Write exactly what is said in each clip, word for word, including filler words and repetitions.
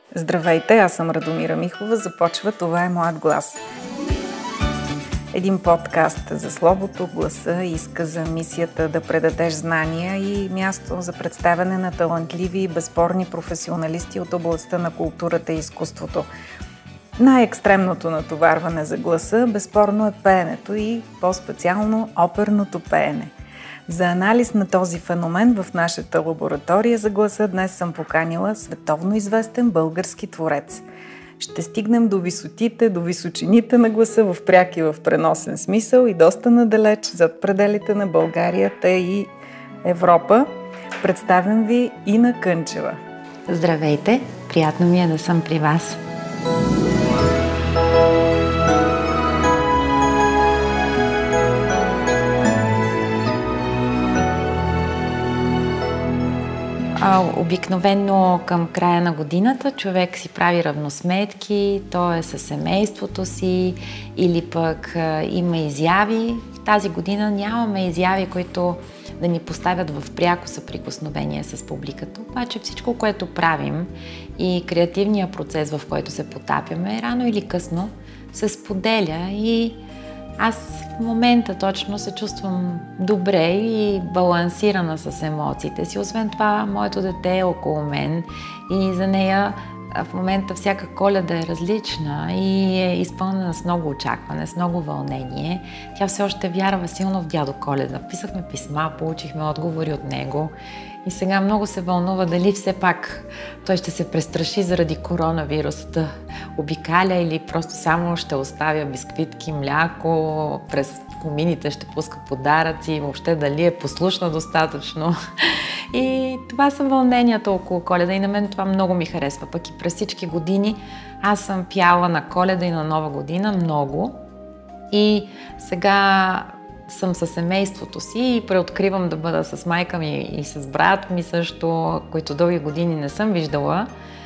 Здравейте, аз съм Радомира Михова. Започва "Това е моят глас". Един подкаст за словото, гласа, изказа, мисията да предадеш знания и място за представяне на талантливи и безспорни професионалисти от областта на културата и изкуството. Най-екстремното натоварване за гласа безспорно е пеенето и по-специално оперното пеене. За анализ на този феномен в нашата лаборатория за гласа днес съм поканила световно известен български творец. Ще стигнем до висотите, до височините на гласа в пряк и в преносен смисъл и доста надалеч зад пределите на България, та и Европа. Представям ви Ина Кънчева. Здравейте! Приятно ми е да съм при вас. Обикновено към края на годината човек си прави равносметки, то е със семейството си или пък а, има изяви. В тази година нямаме изяви, които да ни поставят в пряко съприкосновение с публиката. Обаче всичко, което правим и креативния процес, в който се потапяме, рано или късно се споделя и аз в момента точно се чувствам добре и балансирана с емоциите си. Освен това, моето дете е около мен и за нея в момента всяка Коледа е различна и е изпълнена с много очакване, с много вълнение. Тя все още вярва силно в дядо Коледа. Писахме писма, получихме отговори от него и сега много се вълнува дали все пак той ще се престраши заради коронавируса да обикаля или просто само ще оставя бисквитки, мляко, през комините ще пуска подаръци, въобще дали е послушна достатъчно. И това са вълненията около Коледа и на мен това много ми харесва. Пък и през всички години аз съм пяла на Коледа и на Нова година много. И сега съм със семейството си и преоткривам да бъда с майка ми и с брат ми също, които дълги години не съм виждала,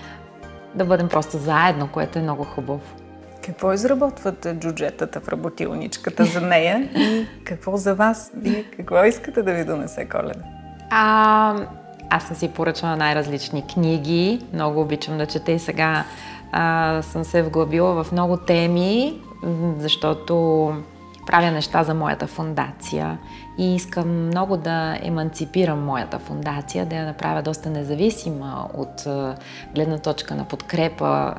да бъдем просто заедно, което е много хубаво. Какво изработват джуджетата в работилничката за нея и какво за вас? Вие какво искате да ви донесе Коледа? А, аз съм си поръчала най-различни книги, много обичам да чета и сега а, съм се вглъбила в много теми, защото правя неща за моята фондация и искам много да еманципирам моята фондация, да я направя доста независима от гледна точка на подкрепа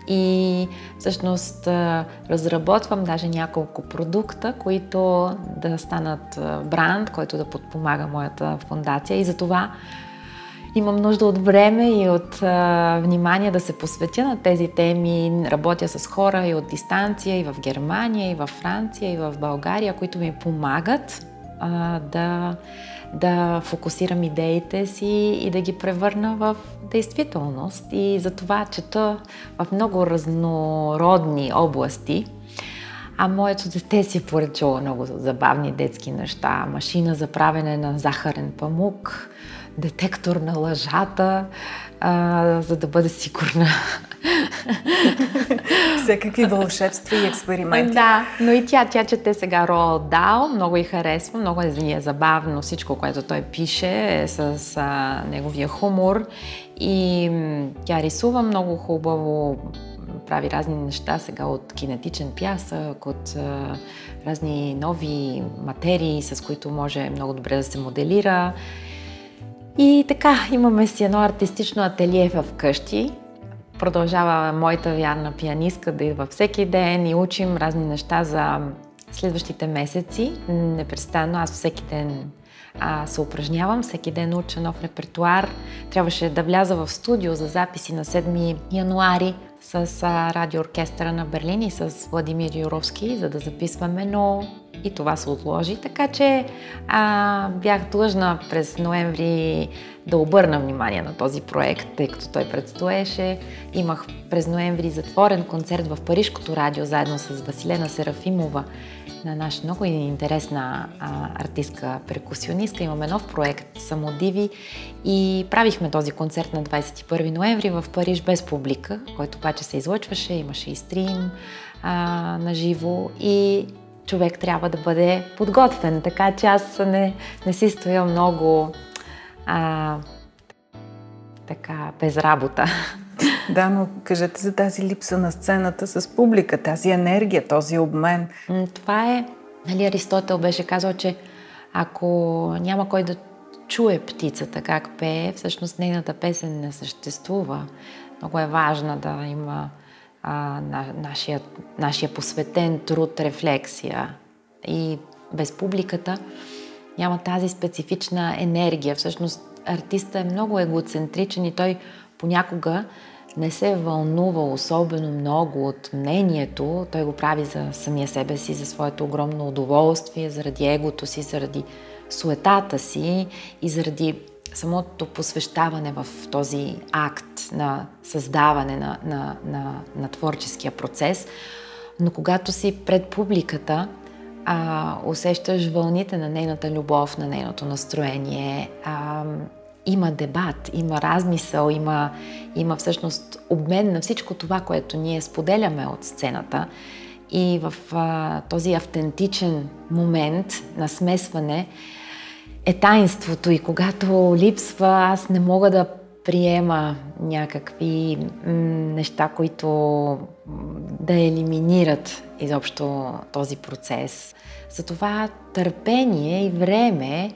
и всъщност разработвам даже няколко продукта, които да станат бранд, който да подпомага моята фондация и затова имам нужда от време и от а, внимание да се посветя на тези теми. Работя с хора и от дистанция, и в Германия, и в Франция, и в България, които ми помагат а, да, да фокусирам идеите си и да ги превърна в действителност. И затова чета в много разнородни области. А моето дете си е поръчало много забавни детски неща. Машина за правене на захарен памук, детектор на лъжата, а, за да бъде сигурна. Всякакви вълшебства и експерименти. Да, но и тя, тя чете сега Роалд Дал, много й харесва, много е забавно всичко, което той пише е с а, неговия хумор и м, тя рисува много хубаво, прави разни неща сега от кинетичен пясък, от а, разни нови материи, с които може много добре да се моделира. И така, имаме си едно артистично ателие вкъщи. Продължава моята вярна пианистка да идва всеки ден и учим разни неща за следващите месеци. Непрестанно аз всеки ден а, се упражнявам, всеки ден уча нов репертуар. Трябваше да вляза в студио за записи на седми януари с а, радиооркестъра на Берлин и с Владимир Юровски, за да записваме, но и това се отложи. Така че а, бях длъжна през ноември да обърна внимание на този проект, тъй като той предстоеше. Имах през ноември затворен концерт в Парижкото радио, заедно с Василена Серафимова, на наша много интересна а, артистка, перкусионистка. Имаме нов проект Самодиви и правихме този концерт на двадесет и първи ноември в Париж без публика, който обаче се излъчваше, имаше и стрим а, на живо и човек трябва да бъде подготвен, така че аз не, не си стоя много а, така без работа. Да, но кажете за тази липса на сцената с публика, тази енергия, този обмен. Това е, нали, Аристотел беше казал, че ако няма кой да чуе птицата как пее, всъщност нейната песен не съществува. Много е важна да има а, на, нашия, нашия посветен труд, рефлексия. И без публиката няма тази специфична енергия. Всъщност артистът е много егоцентричен и той понякога не се вълнува особено много от мнението. Той го прави за самия себе си, за своето огромно удоволствие, заради егото си, заради суетата си и заради самото посвещаване в този акт на създаване на, на, на, на творческия процес. Но когато си пред публиката, а, усещаш вълните на нейната любов, на нейното настроение, а, има дебат, има размисъл, има, има всъщност обмен на всичко това, което ние споделяме от сцената. И в а, този автентичен момент на смесване е таинството. И когато липсва, аз не мога да приема някакви м- неща, които да елиминират изобщо този процес. Затова търпение и време.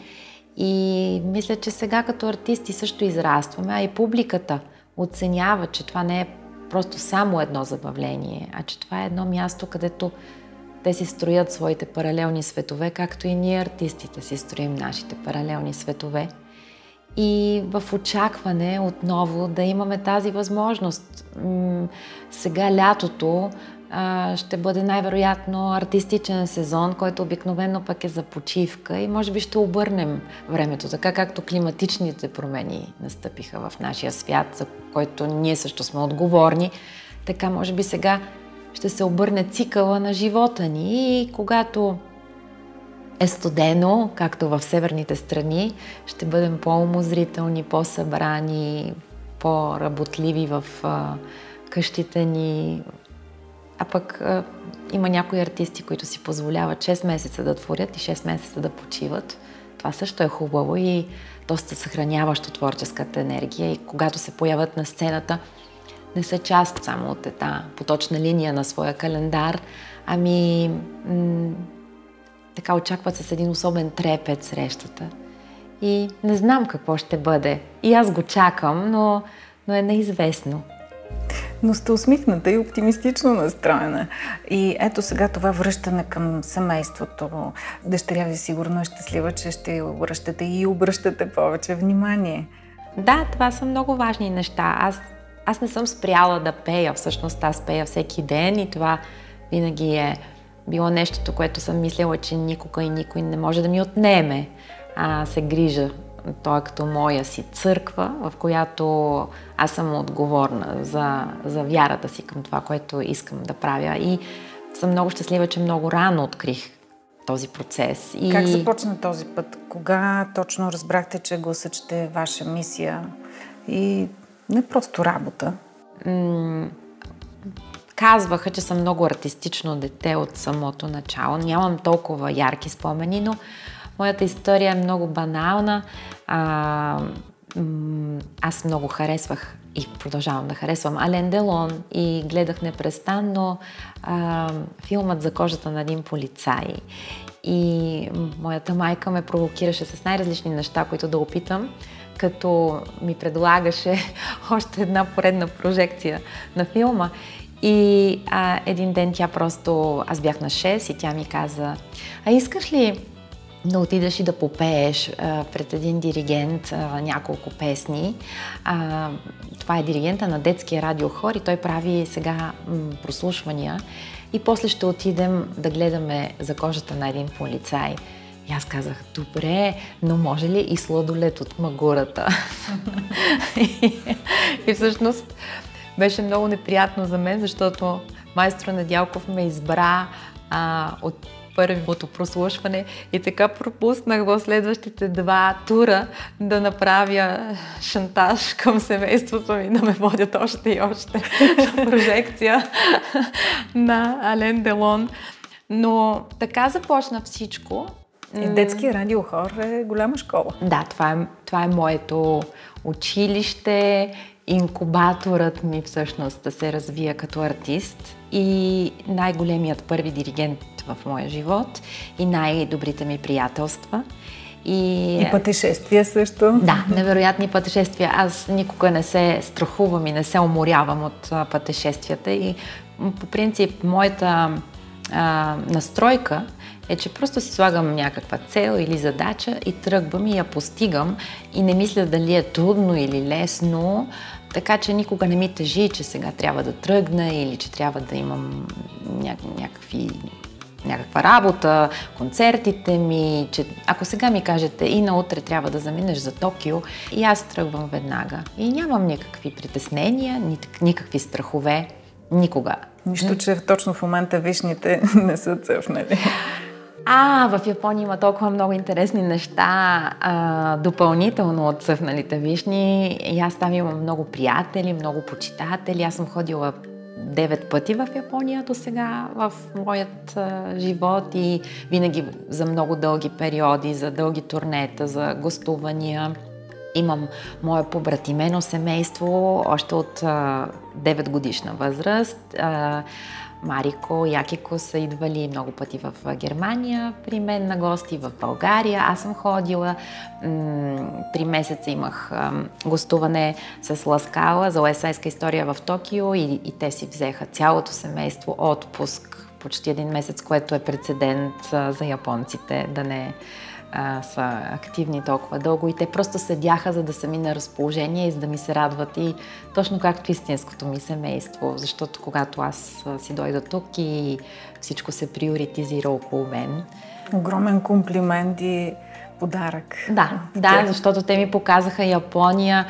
И мисля, че сега като артисти също израстваме, а и публиката оценява, че това не е просто само едно забавление, а че това е едно място, където те си строят своите паралелни светове, както и ние артистите си строим нашите паралелни светове. И в очакване отново да имаме тази възможност. Сега лятото ще бъде най-вероятно артистичен сезон, който обикновено пък е за почивка и може би ще обърнем времето, така както климатичните промени настъпиха в нашия свят, за който ние също сме отговорни. Така може би сега ще се обърне цикъла на живота ни и когато е студено, както в северните страни, ще бъдем по-умозрителни, по-събрани, по-работливи в а, къщите ни. А пък а, има някои артисти, които си позволяват шест месеца да творят и шест месеца да почиват. Това също е хубаво и доста съхраняващо творческата енергия. И когато се появят на сцената, не са част само от една поточна линия на своя календар, ами м- така очакват с един особен трепет срещата. И не знам какво ще бъде. И аз го чакам, но, но е неизвестно. Но сте усмихната и оптимистично настроена. И ето сега това връщане към семейството. Дъщеря ви сигурно е щастлива, че ще обръщате и обръщате повече внимание. Да, това са много важни неща. Аз, аз не съм спряла да пея. Всъщност аз пея всеки ден и това винаги е било нещото, което съм мислила, че никога и никой не може да ми отнеме. А се грижа. Той е като моя си църква, в която аз съм отговорна за, за вярата си към това, което искам да правя. И съм много щастлива, че много рано открих този процес. И... Как започна този път? Кога точно разбрахте, че гласът ще е ваша мисия и не просто работа? М- Казваха, че съм много артистично дете от самото начало. Нямам толкова ярки спомени, но моята история е много банална. А, м- аз много харесвах и продължавам да харесвам Ален Делон и гледах непрестанно а, филмът за кожата на един полицай. И моята майка ме провокираше с най-различни неща, които да опитам, като ми предлагаше още една поредна прожекция на филма. И а, един ден тя просто, аз бях на шест и тя ми каза: а искаш ли да отидеш и да попееш а, пред един диригент а, няколко песни? А, това е диригента на детския радиохор и той прави сега м, прослушвания и после ще отидем да гледаме за кожата на един полицай. И аз казах: добре, но може ли и сладолет от магурата? и, и всъщност беше много неприятно за мен, защото майстор Недялков ме избра а, от първото прослушване и така пропуснах в следващите два тура да направя шантаж към семейството ми, да ме водят още и още прожекция на Ален Делон. Но така започна всичко И детския радиохор е голяма школа. Да, това е, това е моето училище, инкубаторът ми всъщност да се развия като артист и най-големият първи диригент в моя живот и най-добрите ми приятелства. И, и пътешествия също. Да, невероятни пътешествия. Аз никога не се страхувам и не се уморявам от а, пътешествията и по принцип моята а, настройка е, че просто си слагам някаква цел или задача и тръгвам и я постигам и не мисля дали е трудно или лесно, така че никога не ми тежи, че сега трябва да тръгна или че трябва да имам ня- някакви някаква работа, концертите ми, че ако сега ми кажете и наутре трябва да заминеш за Токио, и аз тръгвам веднага. И нямам никакви притеснения, никакви страхове, никога. Нищо, че точно в момента вишните не са цъфнали. А, в Япония има толкова много интересни неща, а, допълнително от цъфналите вишни. И аз там имам много приятели, много почитатели. Аз съм ходила девет пъти в Япония до сега в моят а, живот и винаги за много дълги периоди, за дълги турнета, за гостувания. Имам мое побратимено семейство още от а, девет годишна възраст. А, Марико и Акико са идвали много пъти в Германия при мен на гости, в България. Аз съм ходила. Три месеца имах гостуване с Ласкала за уесайска история в Токио и, и те си взеха цялото семейство отпуск почти един месец, което е прецедент за японците да не а, са активни толкова дълго и те просто седяха, за да са ми на разположение и за да ми се радват и точно както истинското ми семейство, защото когато аз си дойда тук и всичко се приоритизира около мен. Огромен комплимент и подарък. Да, да, защото те ми показаха Япония,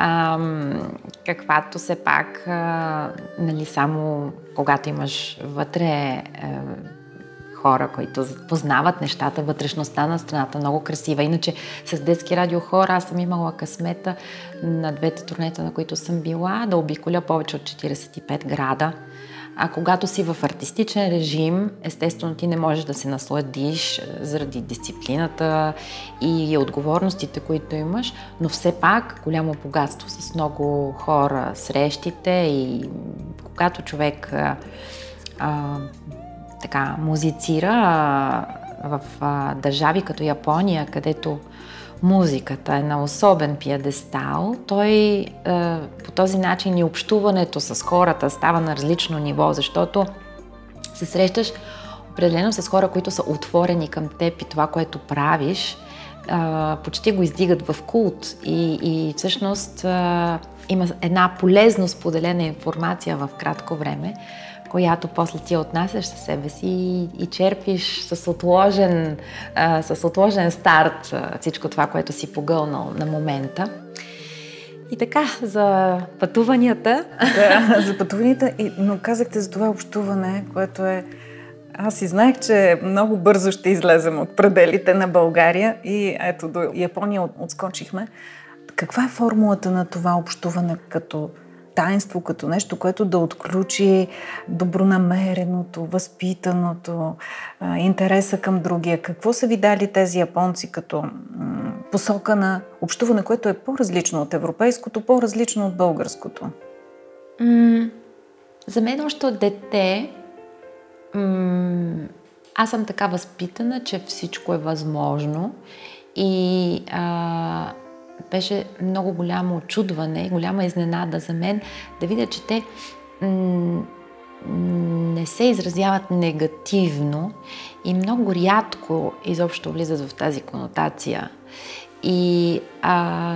ам, каквато все пак, а, нали, само когато имаш вътре а, хора, които познават нещата, вътрешността на страната, много красива. Иначе с детски радиохор аз съм имала късмета на двете турнета, на които съм била, да обиколя повече от четиридесет и пет града. А когато си в артистичен режим, естествено ти не можеш да се насладиш заради дисциплината и отговорностите, които имаш, но все пак голямо богатство с много хора, срещите и когато човек а, така музицира а, в а, държави като Япония, където музиката е на особен пиедестал, той е, по този начин и общуването с хората става на различно ниво, защото се срещаш определено с хора, които са отворени към теб и това, което правиш, е, почти го издигат в култ и, и всъщност е, има една полезно споделена информация в кратко време, която после ти отнасяш със себе си и, и черпиш с отложен, а, с отложен старт а, всичко това, което си погълнал на момента. И така, за пътуванията. Да, за пътуванията, но казахте за това общуване, което е... Аз и знаех, че много бързо ще излезем от пределите на България и ето до Япония отскочихме. Каква е формулата на това общуване като таинство, като нещо, което да отключи добронамереното, възпитаното, интереса към другия? Какво са ви дали тези японци като м- посока на общуване, което е по-различно от европейското, по-различно от българското? М- за мен още от дете м- аз съм така възпитана, че всичко е възможно и а, беше много голямо очудване, голяма изненада за мен да видя, че те м- не се изразяват негативно и много рядко изобщо влизат в тази конотация. И а,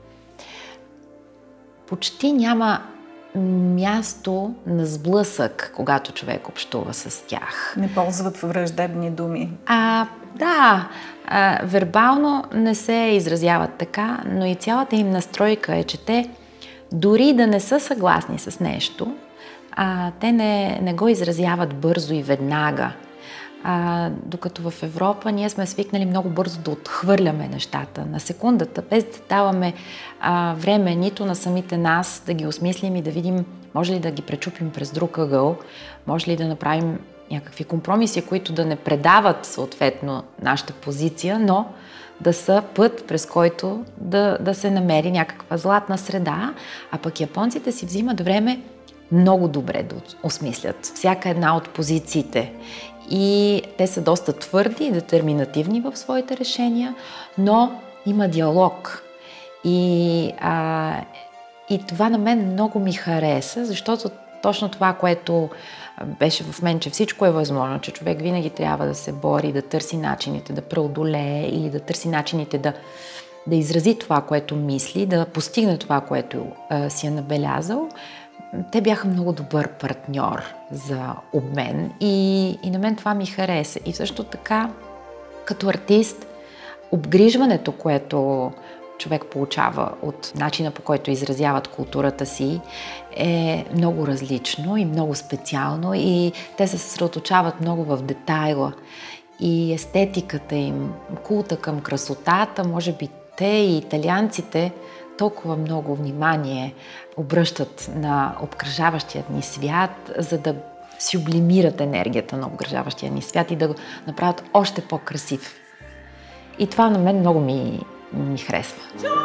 почти няма място на сблъсък, когато човек общува с тях. Не ползват враждебни думи. А, да, а, вербално не се изразяват така, но и цялата им настройка е, че те дори да не са съгласни с нещо, а, те не, не го изразяват бързо и веднага. А, докато в Европа ние сме свикнали много бързо да отхвърляме нещата на секундата, без да даваме а, време нито на самите нас да ги осмислим и да видим може ли да ги пречупим през друг ъгъл, може ли да направим някакви компромиси, които да не предават съответно нашата позиция, но да са път, през който да, да се намери някаква златна среда, а пък японците си взимат време много добре да осмислят всяка една от позициите. И те са доста твърди и детерминативни в своите решения, но има диалог. И, а, и това на мен много ми хареса, защото точно това, което беше в мен, че всичко е възможно, че човек винаги трябва да се бори, да търси начините да преодолее или да търси начините да, да изрази това, което мисли, да постигне това, което а, си е набелязал. Те бяха много добър партньор за обмен и, и на мен това ми хареса. И също така, като артист, обгрижването, което човек получава от начина, по който изразяват културата си, е много различно и много специално и те се съсредоточават много в детайла и естетиката им, култа към красотата, може би те и италианците толкова много внимание обръщат на обкръжаващият ни свят, за да сюблимират енергията на обкръжаващия ни свят и да го направят още по-красив. И това на мен много ми, ми харесва.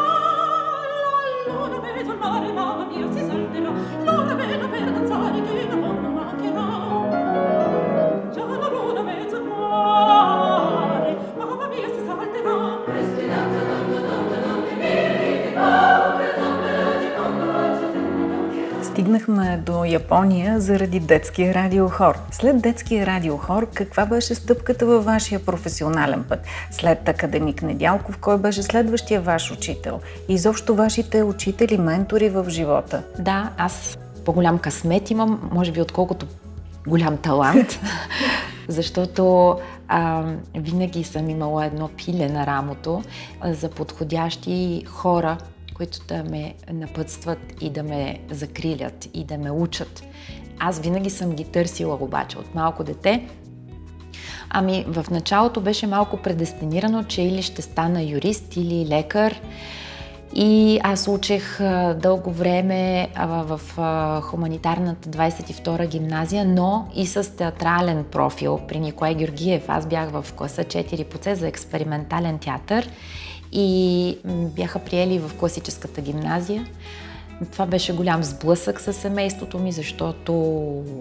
Стигнахме до Япония заради детския радиохор. След детския радиохор, каква беше стъпката във вашия професионален път? След академик Недялков, кой беше следващия ваш учител? И изобщо вашите учители, ментори в живота? Да, аз по-голям късмет имам, може би отколкото голям талант, защото а, винаги съм имала едно пиле на рамото а, за подходящи хора, които да ме напътстват и да ме закрилят и да ме учат. Аз винаги съм ги търсила обаче от малко дете. Ами в началото беше малко предестинирано, че или ще стана юрист или лекар. И аз учех а, дълго време а, в а, хуманитарната двайсет и втора гимназия, но и с театрален профил при Николай Георгиев. Аз бях в класа четири по С за експериментален театър и бяха приели в класическата гимназия. Това беше голям сблъсък със семейството ми, защото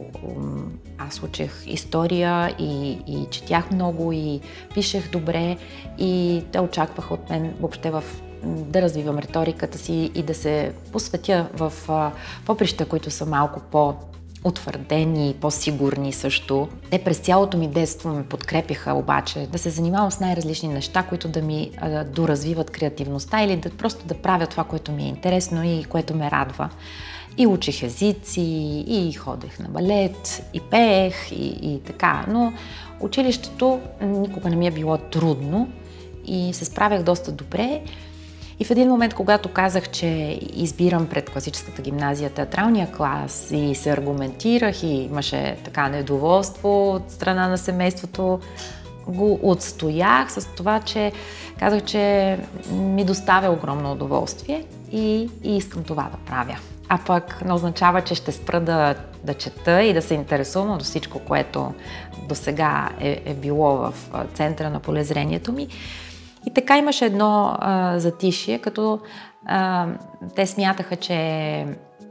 аз учех история и, и четях много и пишех добре и те очакваха от мен въобще в да развивам риториката си и да се посветя в поприща, които са малко по-утвърдени, по-сигурни също. Те през цялото ми детство ме подкрепиха обаче да се занимавам с най-различни неща, които да ми а, доразвиват креативността или да просто да правя това, което ми е интересно и което ме радва. И учих езици, и ходех на балет, и пеех, и, и така. Но училището никога не ми е било трудно и се справях доста добре. И в един момент, когато казах, че избирам пред класическата гимназия театралния клас и се аргументирах и имаше така недоволство от страна на семейството, го отстоях с това, че казах, че ми доставя огромно удоволствие и, и искам това да правя. А пък не означава, че ще спра да, да чета и да се интересувам до всичко, което досега е, е било в центъра на полезрението ми. И така имаше едно а, затишие, като а, те смятаха, че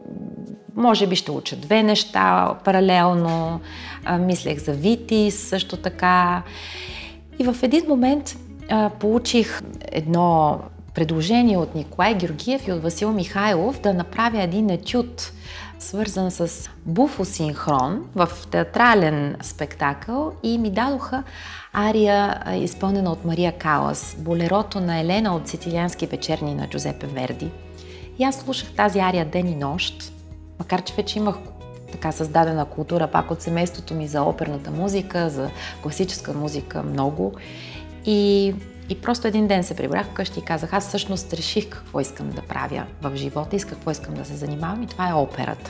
може би ще уча две неща паралелно, а, мислех за ВИТИС също така. И в един момент а, получих едно предложение от Николай Георгиев и от Васил Михайлов да направя един етюд, свързан с буфосинхрон в театрален спектакъл и ми дадоха ария, изпълнена от Мария Калас, болерото на Елена от Сицилиански вечерни на Джузепе Верди. И аз слушах тази ария ден и нощ, макар че вече имах така създадена култура пак от семейството ми за оперната музика, за класическа музика много. И, и просто един ден се прибрах вкъщи и казах, аз всъщност реших какво искам да правя в живота и с какво искам да се занимавам и това е операта.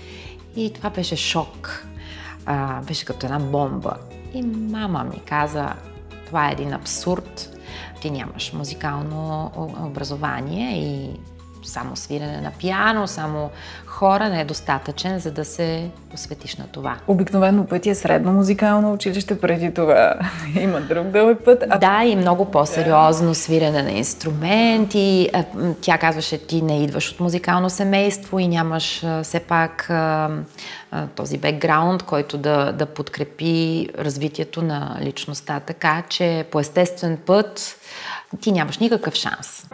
И това беше шок, а, беше като една бомба. И мама ми каза, това е един абсурд, ти нямаш музикално образование и само свирене на пиано, само хора не е достатъчен, за да се посветиш на това. Обикновено пътя е средно музикално училище, преди това има друг дълъг път. А... Да, и много по-сериозно свирене на инструменти. Тя казваше, ти не идваш от музикално семейство и нямаш все пак този бекграунд, който да, да подкрепи развитието на личността, така че по естествен път ти нямаш никакъв шанс.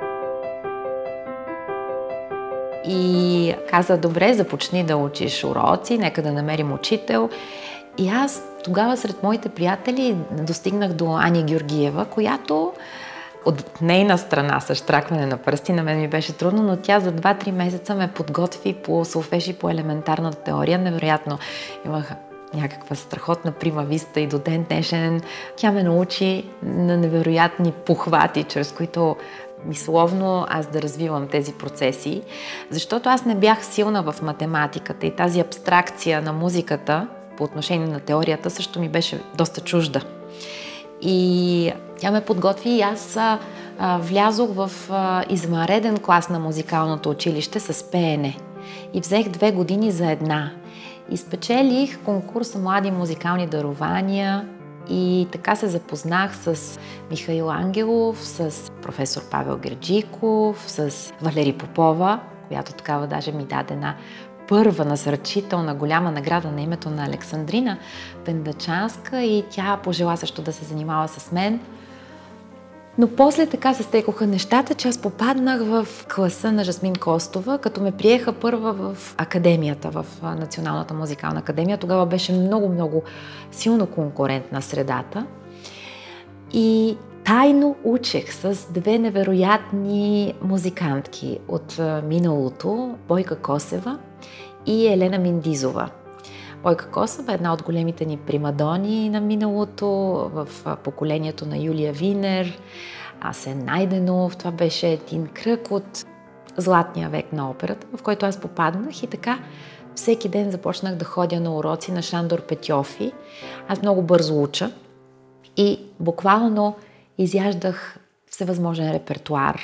И каза, добре, започни да учиш уроци, нека да намерим учител. И аз тогава сред моите приятели достигнах до Ани Георгиева, която от нейна страна с щракване на пръсти, на мен ми беше трудно, но тя за два-три месеца ме подготви по солфеж и по елементарната теория. Невероятно имах някаква страхотна прима виста и до ден днешен. Тя ме научи на невероятни похвати, чрез които мисловно аз да развивам тези процеси, защото аз не бях силна в математиката и тази абстракция на музиката по отношение на теорията също ми беше доста чужда. И тя ме подготви и аз а, а, влязох в а, извънреден клас на музикалното училище с пеене и взех две години за една. И спечелих конкурса Млади музикални дарования и така се запознах с Михаил Ангелов, с професор Павел Герджиков, с Валери Попова, която такава даже ми даде една първа насърчителна голяма награда на името на Александрина Пендачанска и тя пожела също да се занимава с мен. Но после така се стекоха нещата, че аз попаднах в класа на Жасмин Костова, като ме приеха първа в академията, в Националната музикална академия. Тогава беше много-много силно конкурентна средата. И тайно учех с две невероятни музикантки от миналото, Бойка Косева и Елена Миндизова. Бойка Косева е една от големите ни примадони на миналото, в поколението на Юлия Винер, Асен Найденов. Това беше един кръг от златния век на операта, в който аз попаднах и така всеки ден започнах да ходя на уроци на Шандор Петьофи. Аз много бързо уча и буквално изяждах всевъзможен репертуар.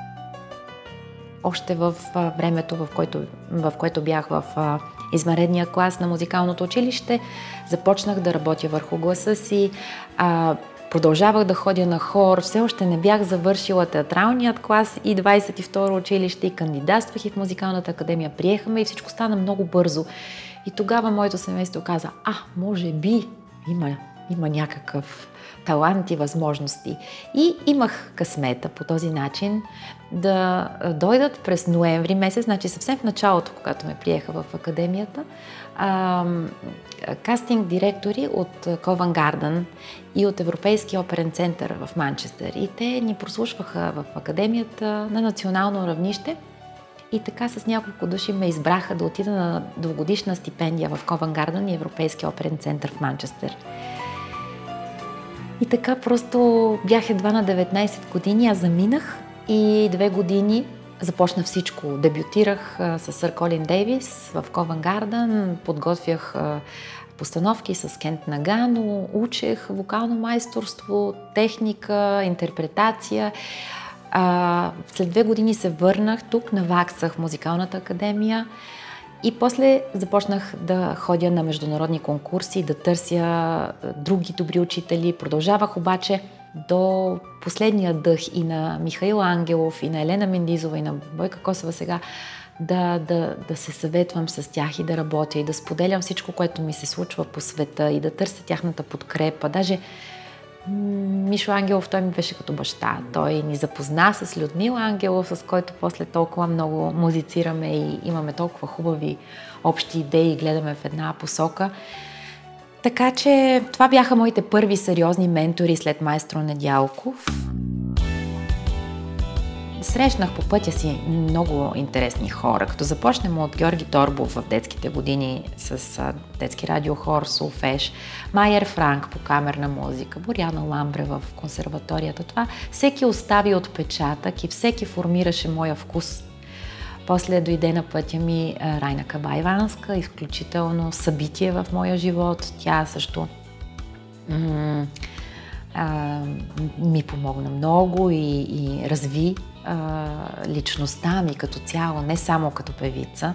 Още в времето, в което, в което бях в извънредния клас на музикалното училище, започнах да работя върху гласа си, а, продължавах да ходя на хор, все още не бях завършила театралният клас и двадесет и второ училище и кандидатствах и в музикалната академия. Приехаме и всичко стана много бързо. И тогава моето семейство каза, а, може би има, има някакъв талант и възможности. И имах късмета по този начин да дойдат през ноември месец, значи съвсем в началото, когато ме приеха в академията, кастинг директори от Ковен Гарден и от Европейския оперен център в Манчестър. И те ни прослушваха в академията на национално равнище и така с няколко души ме избраха да отида на двугодишна стипендия в Ковен Гарден и Европейския оперен център в Манчестър. И така просто бях едва на деветнадесет години, аз заминах и две години започна всичко. Дебютирах а, с сър Колин Дейвис в Ковен Гарден, подготвях а, постановки с Кент Нагано, учех вокално майсторство, техника, интерпретация. А, след две години се върнах тук, наваксах в Музикалната академия и после започнах да ходя на международни конкурси, да търся други добри учители. Продължавах обаче до последния дъх и на Михаил Ангелов, и на Елена Миндизова, и на Бойка Косева сега да, да, да се съветвам с тях и да работя и да споделям всичко, което ми се случва по света и да търся тяхната подкрепа. Даже Мишо Ангелов, той ми беше като баща. Той ни запозна с Людмила Ангелов, с който после толкова много музицираме и имаме толкова хубави общи идеи и гледаме в една посока. Така че това бяха моите първи сериозни ментори след маестро Недялков. Срещнах по пътя си много интересни хора, като започнем от Георги Торбов в детските години с детски радиохор, солфеж, Майер Франк по камерна музика, Боряна Ламбре в консерваторията. Това всеки остави отпечатък и всеки формираше моя вкус. После дойде на пътя ми Райна Кабайванска, изключително събитие в моя живот. Тя също м- а, ми помогна много и, и разви а, личността ми като цяло, не само като певица.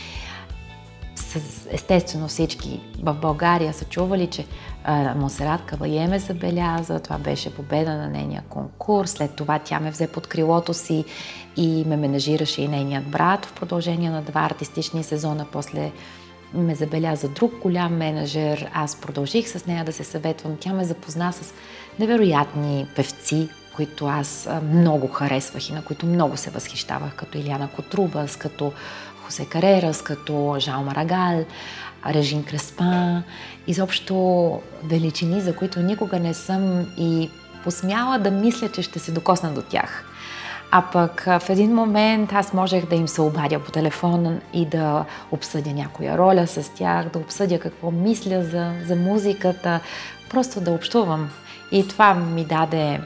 С, естествено всички в България са чували, че а, Монсерат Кабае ме забеляза, това беше победа на нейния конкурс, след това тя ме взе под крилото си и ме менажираше и нейният брат в продължение на два артистични сезона, после ме забеляза друг голям менажер, аз продължих с нея да се съветвам, тя ме запозна с невероятни певци, които аз много харесвах и на които много се възхищавах, като Илиана Котрубас, като Хосе Карерас, като Жал Марагал, Режин Креспан, изобщо величини, за които никога не съм и посмяла да мисля, че ще се докосна до тях. А пък в един момент аз можех да им се обадя по телефона и да обсъдя някоя роля с тях, да обсъдя какво мисля за, за музиката, просто да общувам. И това ми даде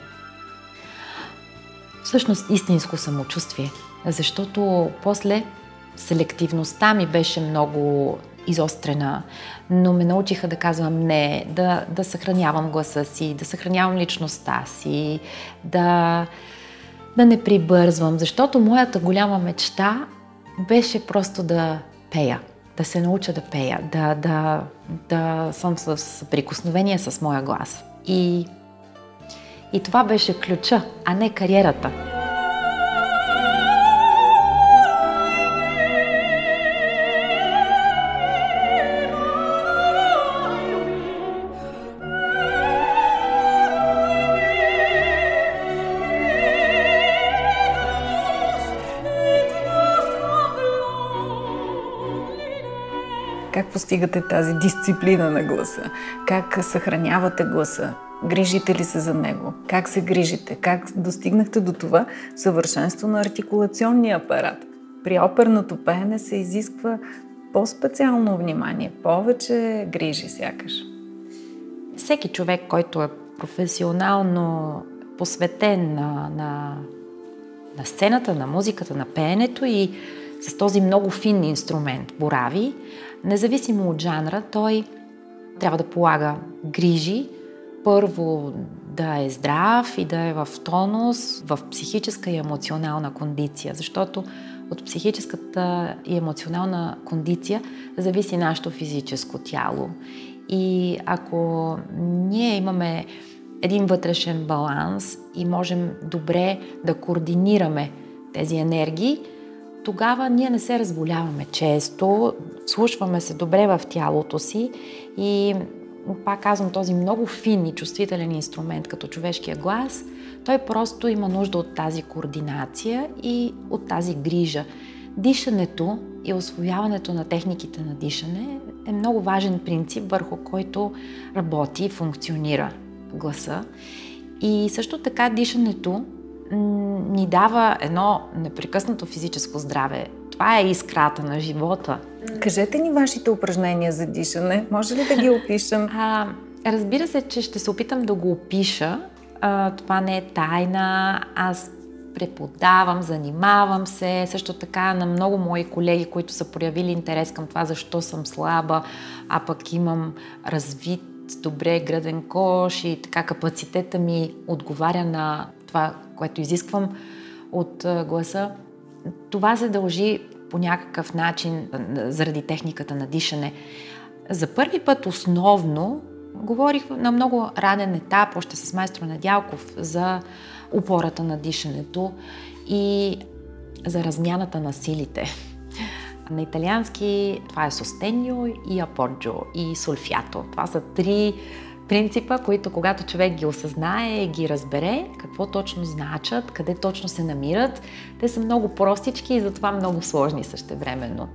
всъщност истинско самочувствие, защото после селективността ми беше много изострена, но ме научиха да казвам не, да, да съхранявам гласа си, да съхранявам личността си, да, да не прибързвам, защото моята голяма мечта беше просто да пея, да се науча да пея, да, да, да съм с прикосновение с моя глас. И, и това беше ключа, а не кариерата. Как постигате тази дисциплина на гласа? Как съхранявате гласа? Грижите ли се за него? Как се грижите? Как достигнахте до това съвършенство на артикулационния апарат? При оперното пеене се изисква по-специално внимание, повече грижи сякаш. Всеки човек, който е професионално посветен на, на, на сцената, на музиката, на пеенето и с този много фин инструмент борави, независимо от жанра, той трябва да полага грижи. Първо да е здрав и да е в тонус, в психическа и емоционална кондиция, защото от психическата и емоционална кондиция зависи нашето физическо тяло. И ако ние имаме един вътрешен баланс и можем добре да координираме тези енергии, тогава ние не се разболяваме често, слушваме се добре в тялото си и пак казвам, този много фин и чувствителен инструмент като човешкия глас, той просто има нужда от тази координация и от тази грижа. Дишането и усвояването на техниките на дишане е много важен принцип, върху който работи и функционира гласа. И също така дишането ни дава едно непрекъснато физическо здраве. Това е искрата на живота. Кажете ни вашите упражнения за дишане. Може ли да ги опишем? А, разбира се, че ще се опитам да го опиша. А, това не е тайна. Аз преподавам, занимавам се. Също така на много мои колеги, които са проявили интерес към това, защо съм слаба, а пък имам развит добре гръден кош и така капацитета ми отговаря на това, което изисквам от гласа. Това се дължи по някакъв начин заради техниката на дишане. За първи път основно говорих на много ранен етап, още с майстор Недялков, за опората на дишането и за размяната на силите. На италиански това е состеньо и аподжо и сольфято. Това са три принципа, които когато човек ги осъзнае, ги разбере, какво точно значат, къде точно се намират. Те са много простички и затова много сложни същевременно.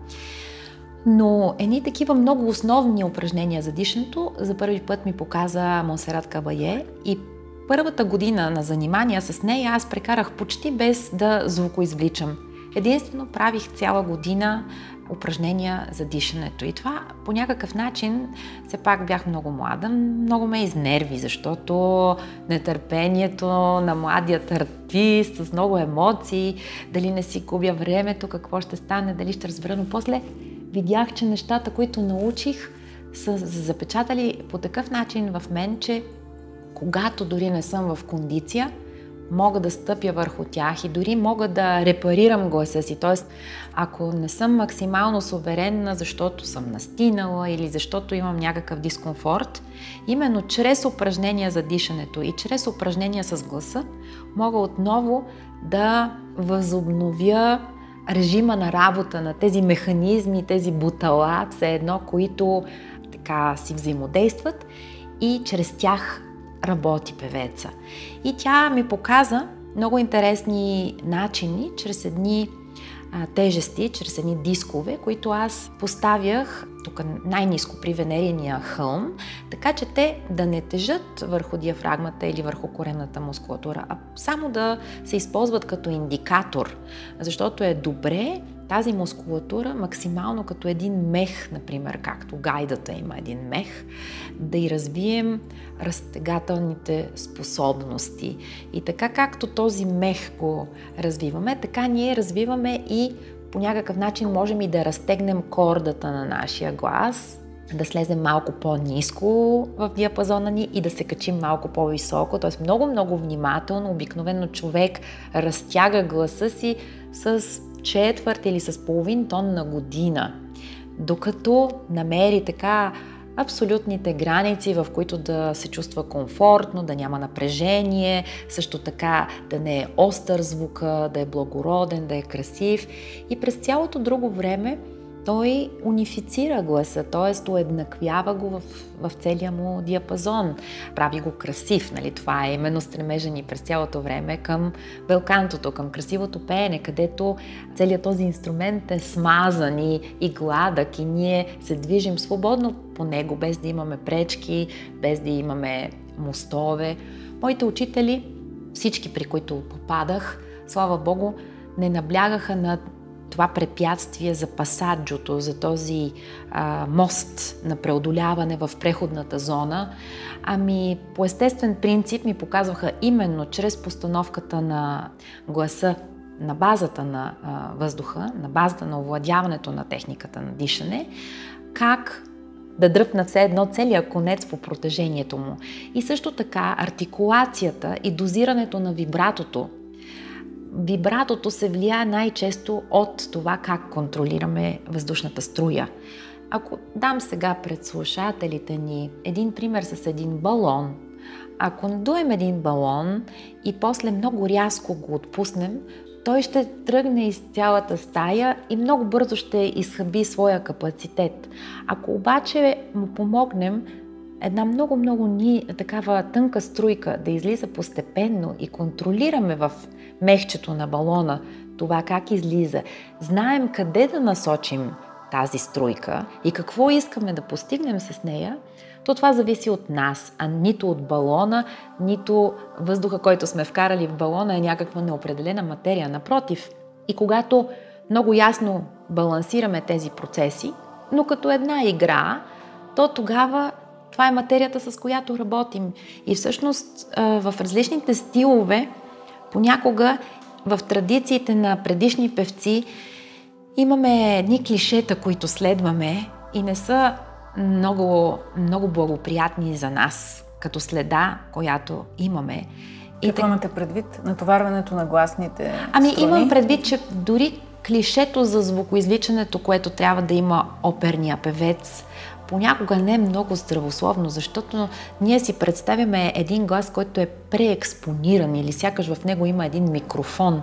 Но едни такива много основни упражнения за дишането за първи път ми показа Монсерат Кабае и първата година на занимания с нея аз прекарах почти без да звукоизвличам. Единствено правих цяла година упражнения за дишането. И това по някакъв начин, все пак бях много млада, много ме изнерви, защото нетърпението на младият артист с много емоции, дали не си губя времето, какво ще стане, дали ще разбера, но после видях, че нещата, които научих, са запечатали по такъв начин в мен, че когато дори не съм в кондиция, мога да стъпя върху тях и дори мога да репарирам гласа си. Тоест, ако не съм максимално суверенна, защото съм настинала или защото имам някакъв дискомфорт, именно чрез упражнения за дишането и чрез упражнения с гласа, мога отново да възобновя режима на работа на тези механизми, тези бутала, все едно, които така си взаимодействат и чрез тях работи певеца. И тя ми показа много интересни начини, чрез едни а, тежести, чрез едни дискове, които аз поставях тук най-ниско при венериния хълм, така че те да не тежат върху диафрагмата или върху коремната мускулатура, а само да се използват като индикатор, защото е добре тази мускулатура максимално като един мех, например, както гайдата има един мех, да й развием разтегателните способности. И така както този мех го развиваме, така ние развиваме и по някакъв начин можем и да разтегнем кордата на нашия глас, да слезем малко по-ниско в диапазона ни и да се качим малко по-високо. Т.е. много-много внимателно, обикновено човек разтяга гласа си с четвърт или с половин тон на година, докато намери така абсолютните граници, в които да се чувства комфортно, да няма напрежение, също така да не е остър звука, да е благороден, да е красив. И през цялото друго време той унифицира гласа, т.е. уеднаквява го в, в целия му диапазон. Прави го красив, нали? Това е именно стремежа ни през цялото време към белкантото, към красивото пеене, където целият този инструмент е смазан и, и гладък и ние се движим свободно по него, без да имаме пречки, без да имаме мостове. Моите учители, всички при които попадах, слава Богу, не наблягаха на това препятствие за пасаджото, за този а, мост на преодоляване в преходната зона, ами по естествен принцип ми показваха именно чрез постановката на гласа на базата на а, въздуха, на базата на овладяването на техниката на дишане, как да дръпна все едно целия конец по протежението му. И също така артикулацията и дозирането на вибратото. Вибратото се влияе най-често от това как контролираме въздушната струя. Ако дам сега пред слушателите ни един пример с един балон, ако надуем един балон и после много рязко го отпуснем, той ще тръгне из цялата стая и много бързо ще изхъби своя капацитет. Ако обаче му помогнем една много-много ни, такава тънка струйка да излиза постепенно и контролираме в мехчето на балона това как излиза, знаем къде да насочим тази струйка и какво искаме да постигнем с нея, то това зависи от нас, а нито от балона, нито въздуха, който сме вкарали в балона е някаква неопределена материя. Напротив, и когато много ясно балансираме тези процеси, но като една игра, то тогава това е материята, с която работим. И всъщност в различните стилове, понякога в традициите на предишни певци имаме едни клишета, които следваме и не са много, много благоприятни за нас, като следа, която имаме. Какво имате предвид? Натоварването на гласните Ами струни? Имам предвид, че дори клишето за звукоизвличането, което трябва да има оперния певец, понякога не е много здравословно, защото ние си представяме един глас, който е преекспониран или сякаш в него има един микрофон.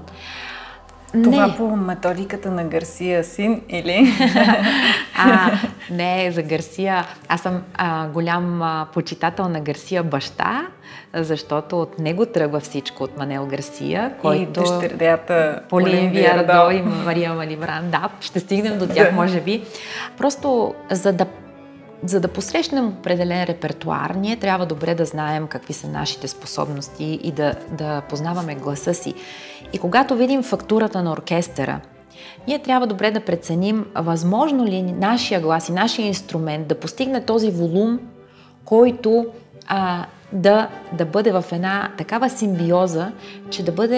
Това не. По методиката на Гарсия син или? а, не, за Гарсия. Аз съм а, голям а, почитател на Гарсия баща, защото от него тръгва всичко от Манел Гарсия, който... И дъщерята Полин Виардо и Мария Малибран. Да, ще стигнем до тях, може би. Просто за да За да посрещнем определен репертуар, ние трябва добре да знаем какви са нашите способности и да, да познаваме гласа си. И когато видим фактурата на оркестъра, ние трябва добре да преценим възможно ли нашия глас и нашия инструмент да постигне този волум, който а, да, да бъде в една такава симбиоза, че да бъде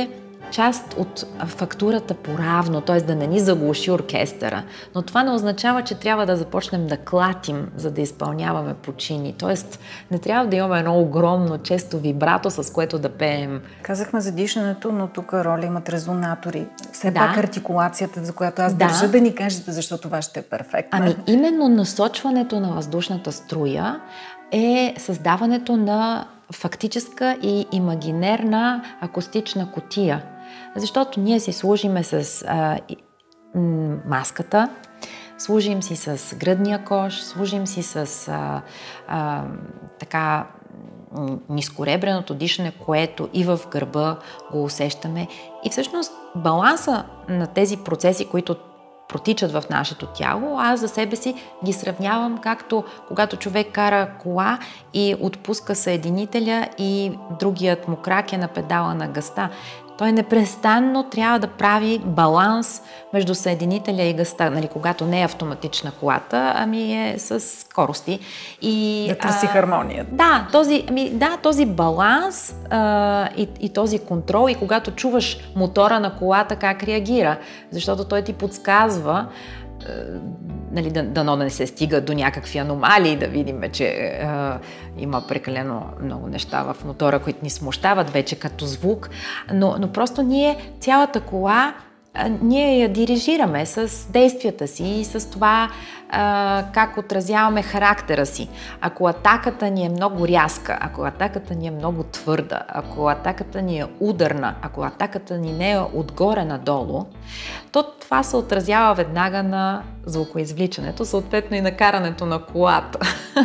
част от фактурата по-равно, т.е. да не ни заглуши оркестъра. Но това не означава, че трябва да започнем да клатим, за да изпълняваме почини. Т.е. не трябва да имаме едно огромно, често вибрато, с което да пеем. Казахме за дишането, но тук роля имат резонатори. Все Да. пак артикулацията, за която аз Да. държа да ни кажете, защото това ще е перфектно. Ами именно насочването на въздушната струя е създаването на фактическа и имагинерна акустична кутия. Защото ние си служиме с а, и, м, маската, служим си с гръдния кош, служим си с а, а, така м, нискоребреното дишане, което и в гърба го усещаме. И всъщност баланса на тези процеси, които протичат в нашето тяло, аз за себе си ги сравнявам както когато човек кара кола и отпуска съединителя и другият му крак е на педала на газта. Той непрестанно трябва да прави баланс между съединителя и газта, нали, когато не е автоматична колата, ами е с скорости. И, да търси а, хармония. Да, този, ами, да, този баланс а, и, и този контрол, и когато чуваш мотора на колата как реагира, защото той ти подсказва, нали, да, дано да не се стига до някакви аномалии, да видим, че е, има прекалено много неща в мотора, които ни смущават вече като звук, но, но просто ние, цялата кола, ние я дирижираме с действията си и с това а, как отразяваме характера си. Ако атаката ни е много рязка, ако атаката ни е много твърда, ако атаката ни е ударна, ако атаката ни не е отгоре надолу, то това се отразява веднага на звукоизвличането, съответно и на карането на колата.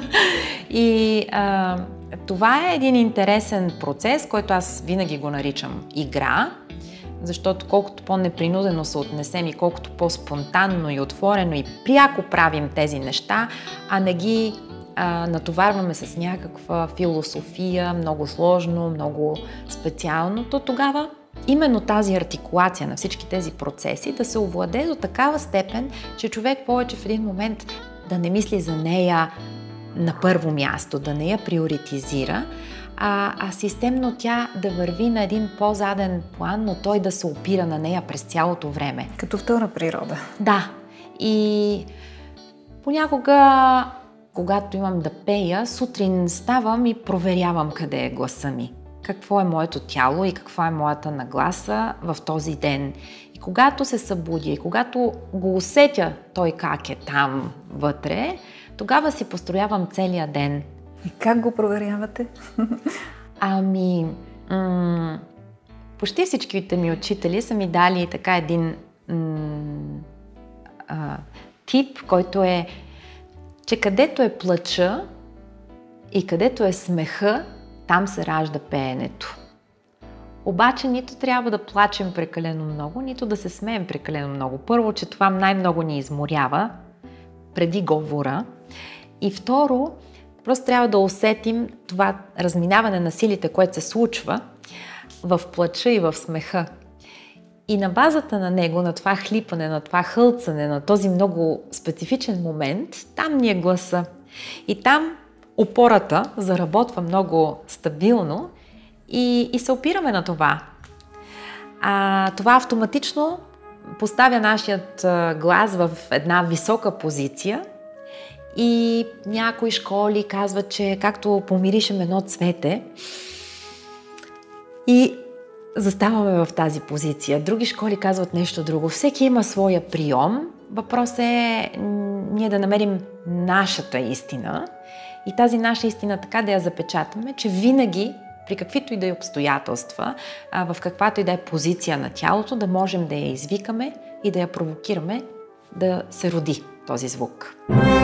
И а, това е един интересен процес, който аз винаги го наричам игра, защото колкото по-непринудено се отнесем и колкото по-спонтанно и отворено и пряко правим тези неща, а не ги а, натоварваме с някаква философия, много сложно, много специално, то тогава именно тази артикулация на всички тези процеси да се овладее до такава степен, че човек повече в един момент да не мисли за нея на първо място, да не я приоритизира, А, а системно тя да върви на един по-заден план, но той да се опира на нея през цялото време. Като втора природа. Да. И понякога, когато имам да пея, сутрин ставам и проверявам къде е гласа ми. Какво е моето тяло и каква е моята нагласа в този ден. И когато се събудя и когато го усетя той как е там вътре, тогава си построявам целия ден. И как го проверявате? Ами, м- почти всичките ми учители са ми дали така един м- а, тип, който е, че където е плача и където е смеха, там се ражда пеенето. Обаче нито трябва да плачем прекалено много, нито да се смеем прекалено много. Първо, че това най-много ни изморява преди говора. И второ, просто трябва да усетим това разминаване на силите, което се случва в плача и в смеха. И на базата на него, на това хлипане, на това хълцане, на този много специфичен момент, там ни е гласа. И там опората заработва много стабилно и, и се опираме на това. А, това автоматично поставя нашият глас в една висока позиция. И някои школи казват, че както помиришем едно цвете и заставаме в тази позиция. Други школи казват нещо друго. Всеки има своя прием. Въпрос е ние да намерим нашата истина и тази наша истина така да я запечатаме, че винаги, при каквито и да е обстоятелства, в каквато и да е позиция на тялото, да можем да я извикаме и да я провокираме да се роди този звук.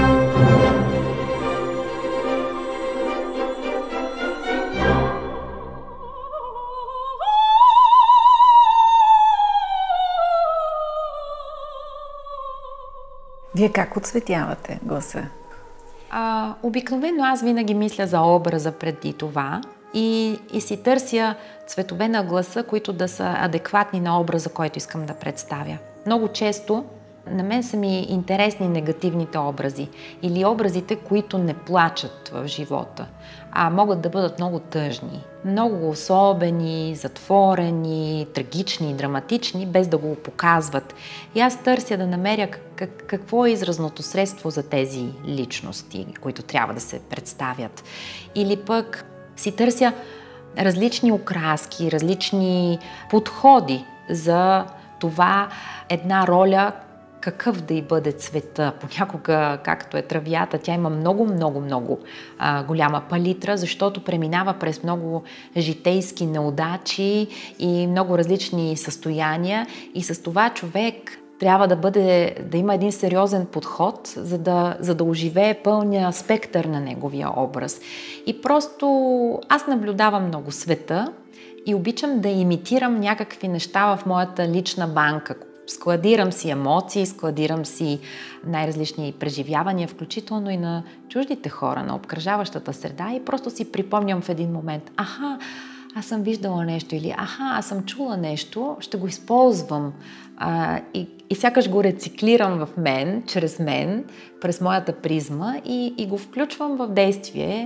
Вие как отцветявате гласа? А, обикновено аз винаги мисля за образа преди това и, и си търся цветове на гласа, които да са адекватни на образа, който искам да представя. Много често на мен са ми интересни негативните образи или образите, които не плачат в живота, а могат да бъдат много тъжни, много особени, затворени, трагични, драматични, без да го показват. И аз търся да намеря как, какво е изразното средство за тези личности, които трябва да се представят. Или пък си търся различни окраски, различни подходи за това една роля, какъв да й бъде цвета. Понякога, както е травята, тя има много, много, много а, голяма палитра, защото преминава през много житейски неудачи и много различни състояния. И с това човек трябва да бъде, да има един сериозен подход, за да, за да оживее пълния спектър на неговия образ. И просто аз наблюдавам много света и обичам да имитирам някакви неща в моята лична банка. Складирам си емоции, складирам си най-различни преживявания, включително и на чуждите хора, на обкръжаващата среда, и просто си припомням в един момент: аха, аз съм виждала нещо, или аха, аз съм чула нещо, ще го използвам. А, и, и сякаш го рециклирам в мен, чрез мен, през моята призма, и, и го включвам в действие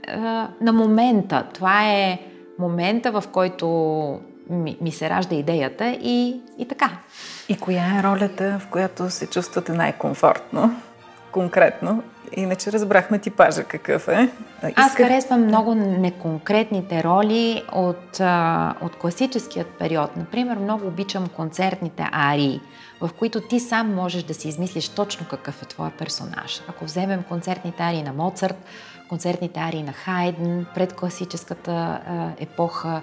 а, на момента. Това е момента, в който ми, ми се ражда идеята, и, и така. И коя е ролята, в която се чувствате най-комфортно, конкретно? Иначе разбрахме типажа какъв е. Исках... Аз харесвам много неконкретните роли от, а, от класическият период. Например, много обичам концертните арии, в които ти сам можеш да си измислиш точно какъв е твой персонаж. Ако вземем концертните арии на Моцарт, концертните арии на Хайден, предкласическата а, епоха,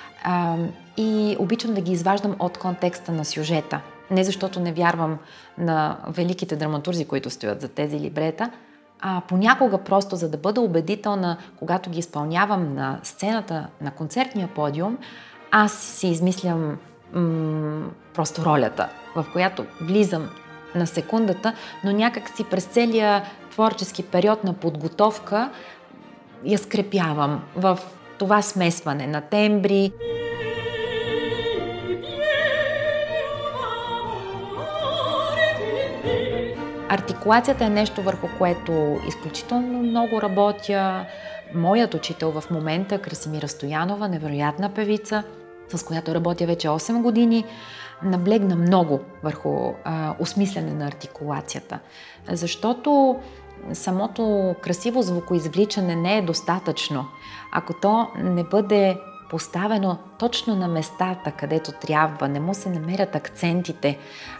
а, и обичам да ги изваждам от контекста на сюжета. Не защото не вярвам на великите драматурзи, които стоят за тези либрета, а понякога просто, за да бъда убедителна, когато ги изпълнявам на сцената, на концертния подиум, аз си измислям м- просто ролята, в която влизам на секундата, но някак си през целия творчески период на подготовка я скрепявам в това смесване на тембри. Артикулацията е нещо, върху което изключително много работя. Моят учител в момента, Красимира Стоянова, невероятна певица, с която работя вече осем години, наблегна много върху а, осмислене на артикулацията. Защото самото красиво звукоизвличане не е достатъчно. Ако то не бъде поставено точно на местата, където трябва, не му се намерят акцентите.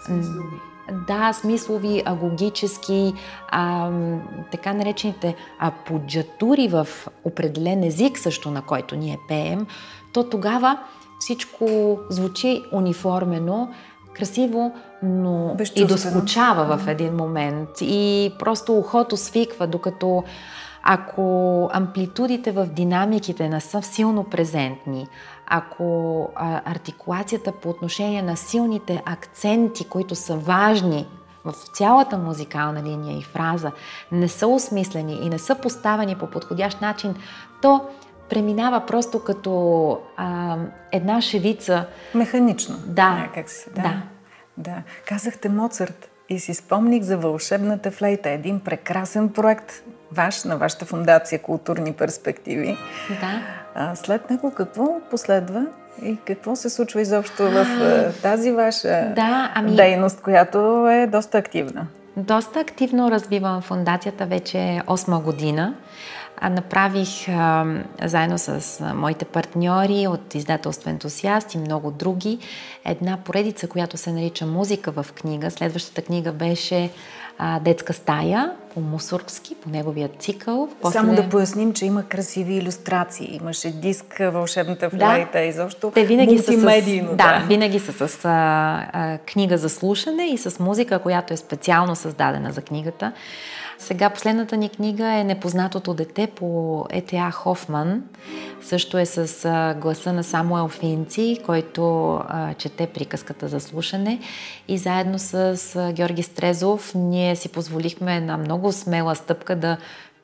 Да, смислови, агогически, а, така наречените аподжатури в определен език, също на който ние пеем, то тогава всичко звучи униформено, красиво, но и доскучава в един момент. И просто ухото свиква, докато ако амплитудите в динамиките не са силно презентни, ако а, артикулацията по отношение на силните акценти, които са важни в цялата музикална линия и фраза, не са осмислени и не са поставени по подходящ начин, то преминава просто като а, една шевица. Механично. Да. Някак си. Да. да. Да. Казахте Моцарт и си спомних за Вълшебната флейта. Един прекрасен проект ваш, на вашата фондация Културни перспективи. Да. А след него какво последва и какво се случва изобщо в тази ваша да, ами... дейност, която е доста активна? Доста активно развивам фондацията вече осма година. Направих а, заедно с а, моите партньори от издателство Ентусиаст и много други една поредица, която се нарича Музика в книга. Следващата книга беше а, Детска стая по Мусоргски, по неговия цикъл. После... Само да поясним, че има красиви илюстрации. Имаше диск Вълшебната флейта, да, изобщо те винаги мултимедийно. Са с, да, да, винаги са с а, а, книга за слушане и с музика, която е специално създадена за книгата. Сега последната ни книга е Непознатото дете по Е Т А Хофман. Също е с а, гласа на Самуел Финци, който а, чете приказката за слушане. И заедно с а, Георги Стрезов ние си позволихме една много смела стъпка да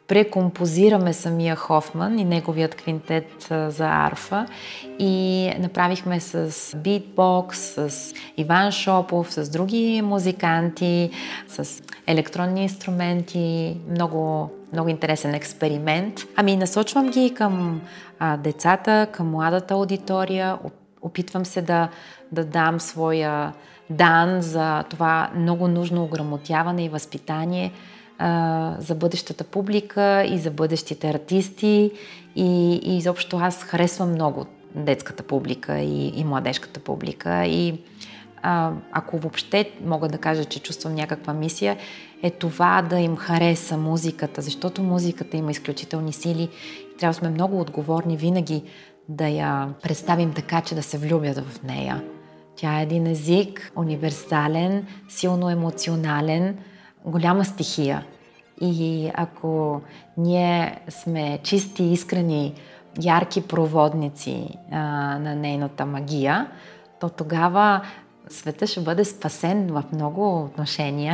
прекомпозираме самия Хофман и неговият квинтет за арфа и направихме с битбокс, с Иван Шопов, с други музиканти, с електронни инструменти, много, много интересен експеримент. Ами насочвам ги към а, децата, към младата аудитория, опитвам се да, да дам своя дан за това много нужно ограмотяване и възпитание а, за бъдещата публика и за бъдещите артисти и, и изобщо аз харесвам много детската публика и, и младежката публика и а, ако въобще мога да кажа, че чувствам някаква мисия, е това да им хареса музиката, защото музиката има изключителни сили и трябва да сме много отговорни винаги да я представим така, че да се влюбят в нея. Тя е един език, универсален, силно емоционален, голяма стихия. И ако ние сме чисти, искрени, ярки проводници а, на нейната магия, то тогава света ще бъде спасен в много отношения.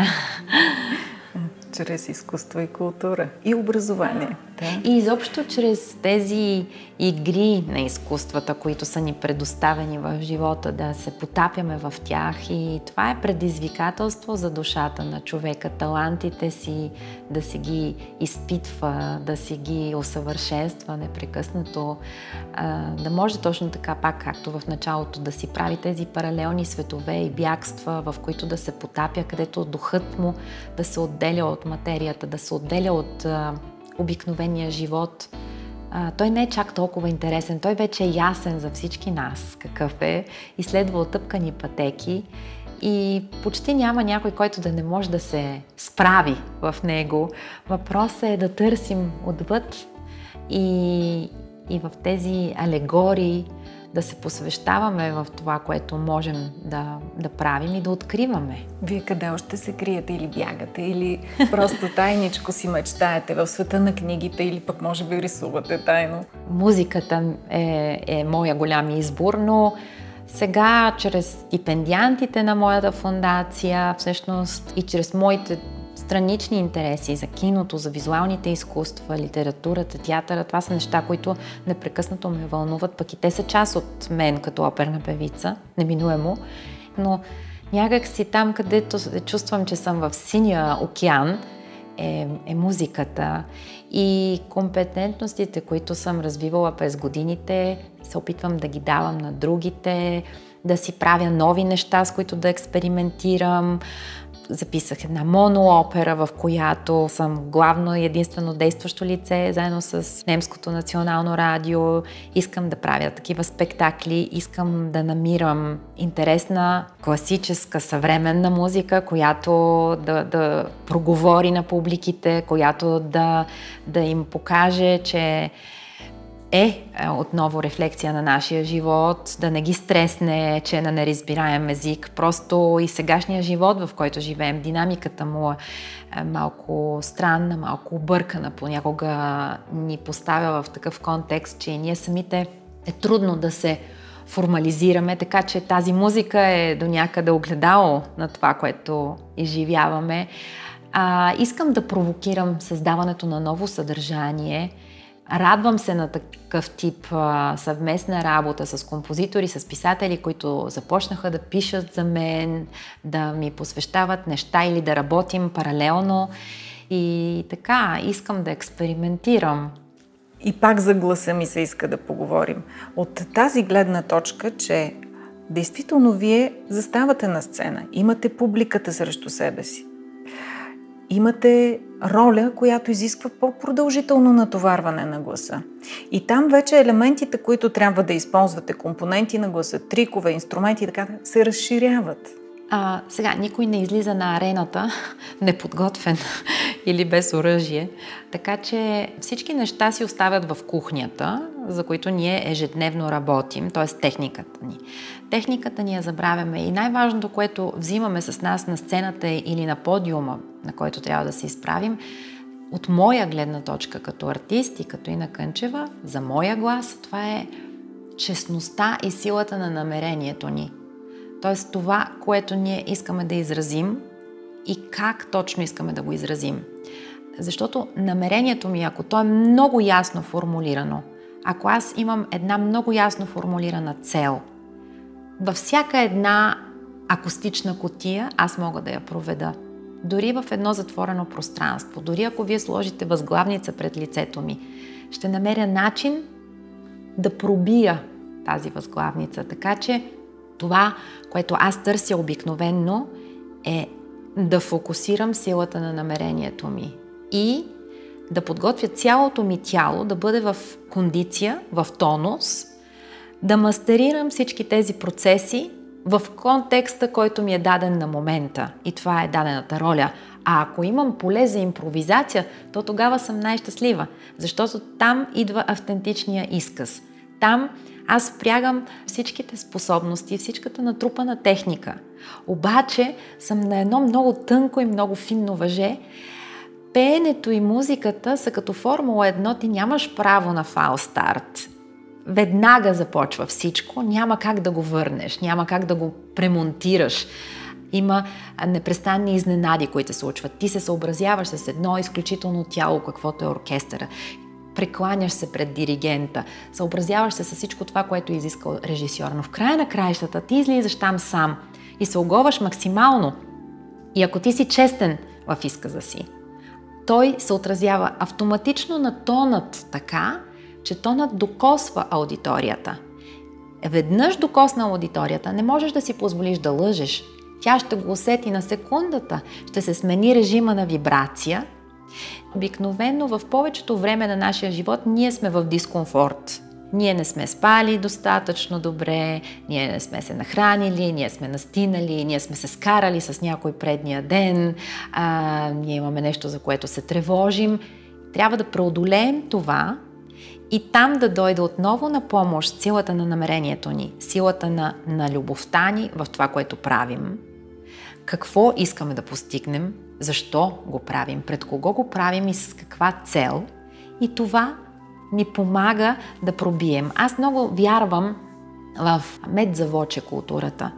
Чрез изкуство и култура. И образование. Да. И изобщо чрез тези игри на изкуствата, които са ни предоставени в живота, да се потапяме в тях. И това е предизвикателство за душата на човека. Талантите си да си ги изпитва, да си ги усъвършенства непрекъснато. Да може точно така, пак както в началото, да си прави тези паралелни светове и бягства, в които да се потапя, където духът му да се отделя от материята, да се отделя от а, обикновения живот. А, той не е чак толкова интересен, той вече е ясен за всички нас какъв е, изследва оттъпкани пътеки и почти няма някой, който да не може да се справи в него. Въпросът е да търсим отвъд и, и в тези алегории да се посвещаваме в това, което можем да, да правим и да откриваме. Вие къде още се криете или бягате, или просто тайничко си мечтаете в света на книгите, или пък може би рисувате тайно? Музиката е, е моя голям избор, но сега чрез стипендиантите на моята фондация, всъщност и чрез моите странични интереси за киното, за визуалните изкуства, литературата, театъра. Това са неща, които непрекъснато ме вълнуват, пък и те са част от мен като оперна певица, неминуемо. Но някак си там, където чувствам, че съм в синия океан, е, е музиката. И компетентностите, които съм развивала през годините, се опитвам да ги давам на другите, да си правя нови неща, с които да експериментирам. Записах една моноопера, в която съм главно и единствено действащо лице, заедно с Немското национално радио. Искам да правя такива спектакли, искам да намирам интересна, класическа, съвременна музика, която да, да проговори на публиките, която да, да им покаже, че е отново рефлексия на нашия живот, да не ги стресне, че е на неразбираем език. Просто и сегашния живот, в който живеем, динамиката му е малко странна, малко объркана, понякога ни поставя в такъв контекст, че ние самите е трудно да се формализираме, така че тази музика е до някъде огледало на това, което изживяваме. А, искам да провокирам създаването на ново съдържание. Радвам се на такъв тип а, съвместна работа с композитори, с писатели, които започнаха да пишат за мен, да ми посвещават неща или да работим паралелно. И така, искам да експериментирам. И пак за гласа ми се иска да поговорим. От тази гледна точка, че действително вие заставате на сцена, имате публиката срещу себе си. Имате роля, която изисква по-продължително натоварване на гласа. И там вече елементите, които трябва да използвате, компоненти на гласа, трикове, инструменти, така се разширяват. А, сега, никой не излиза на арената неподготвен или без оръжие, така че всички неща си оставят в кухнята, за които ние ежедневно работим, т.е. техниката ни. Техниката ни я забравяме и най-важното, което взимаме с нас на сцената или на подиума, на който трябва да се изправим, от моя гледна точка като артист и като Ина Кънчева, за моя глас, това е честността и силата на намерението ни. Тоест това, което ние искаме да изразим и как точно искаме да го изразим. Защото намерението ми, ако то е много ясно формулирано, ако аз имам една много ясно формулирана цел, във всяка една акустична кутия аз мога да я проведа. Дори в едно затворено пространство, дори ако вие сложите възглавница пред лицето ми, ще намеря начин да пробия тази възглавница. Така че това, което аз търся обикновенно, е да фокусирам силата на намерението ми и да подготвя цялото ми тяло да бъде в кондиция, в тонус, да мастерирам всички тези процеси в контекста, който ми е даден на момента. И това е дадената роля. А ако имам поле за импровизация, то тогава съм най-щастлива, защото там идва автентичния изказ. Там аз впрягам всичките способности, всичката натрупана техника. Обаче съм на едно много тънко и много финно въже. Пеенето и музиката са като Формула едно, ти нямаш право на фал старт. Веднага започва всичко, няма как да го върнеш, няма как да го премонтираш. Има непрестанни изненади, които се случват. Ти се съобразяваш с едно изключително тяло, каквото е оркестъра. Прекланяш се пред диригента, съобразяваш се с всичко това, което е изискал режисьор. Но в края на краищата ти излизаш там сам и се оговаш максимално. И ако ти си честен в изказа си, той се отразява автоматично на тонът така, че тонът докосва аудиторията. Веднъж докосна аудиторията, не можеш да си позволиш да лъжеш. Тя ще го усети на секундата, ще се смени режима на вибрация. Обикновено в повечето време на нашия живот ние сме в дискомфорт. Ние не сме спали достатъчно добре, ние не сме се нахранили, ние сме настинали, ние сме се скарали с някой предния ден, а, ние имаме нещо, за което се тревожим. Трябва да преодолеем това и там да дойде отново на помощ силата на намерението ни, силата на, на любовта ни в това, което правим. Какво искаме да постигнем, защо го правим, пред кого го правим и с каква цел. И това ни помага да пробием. Аз много вярвам в мед за воче културата,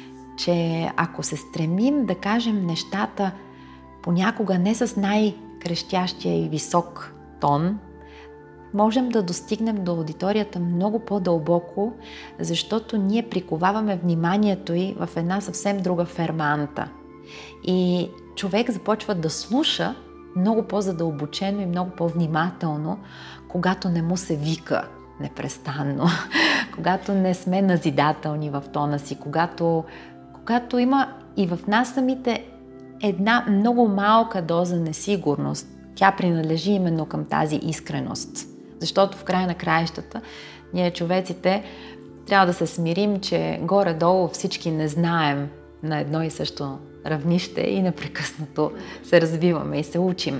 че ако се стремим да кажем нещата понякога не с най-крещящия и висок тон, можем да достигнем до аудиторията много по-дълбоко, защото ние приковаваме вниманието й в една съвсем друга ферманта. И човек започва да слуша много по-задълбочено и много по-внимателно, когато не му се вика непрестанно, когато не сме назидателни в тона си, когато, когато има и в нас самите една много малка доза несигурност. Тя принадлежи именно към тази искреност. Защото в края на краищата ние човеците трябва да се смирим, че горе-долу всички не знаем на едно и също равнище и непрекъснато се развиваме и се учим.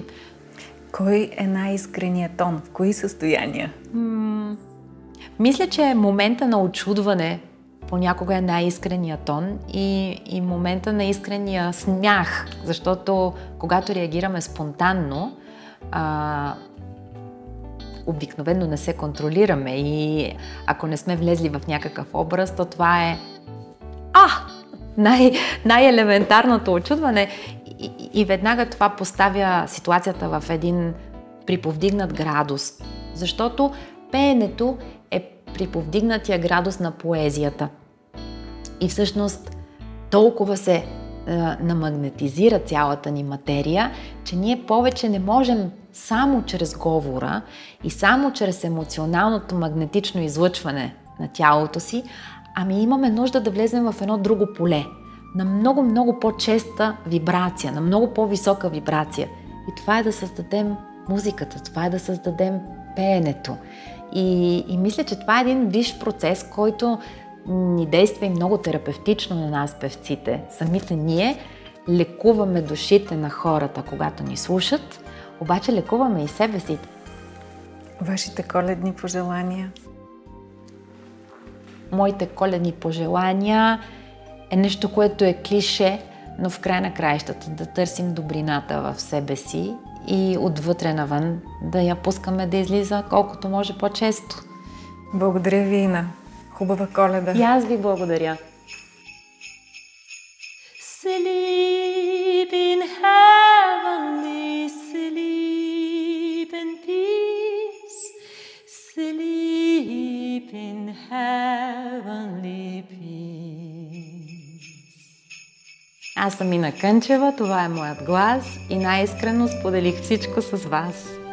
Кой е най-искреният тон? В кои състояния? М- мисля, че момента на очудване понякога е най-искреният тон и, и момента на искрения смях, защото когато реагираме спонтанно, а, обикновено не се контролираме и ако не сме влезли в някакъв образ, то това е а, най- най-елементарното очудване и, и, и веднага това поставя ситуацията в един приповдигнат градус, защото пеенето е приповдигнатия градус на поезията. И всъщност толкова се е, намагнетизира цялата ни материя, че ние повече не можем само чрез говора и само чрез емоционалното магнетично излъчване на тялото си, ами имаме нужда да влезем в едно друго поле, на много-много по-честа вибрация, на много по-висока вибрация. И това е да създадем музиката, това е да създадем пеенето. И, и мисля, че това е един висш процес, който ни действа и много терапевтично на нас, певците. Самите ние лекуваме душите на хората, когато ни слушат, обаче лекуваме и себе си. Вашите коледни пожелания? Моите коледни пожелания е нещо, което е клише, но в край на краищата да търсим добрината в себе си и отвътре навън да я пускаме да излиза колкото може по-често. Благодаря ви, Ина. Хубава Коледа! И аз ви благодаря! Sleep in heavenly sleep. Аз съм Ина Кънчева, това е моят глас и най-искрено споделих всичко с вас.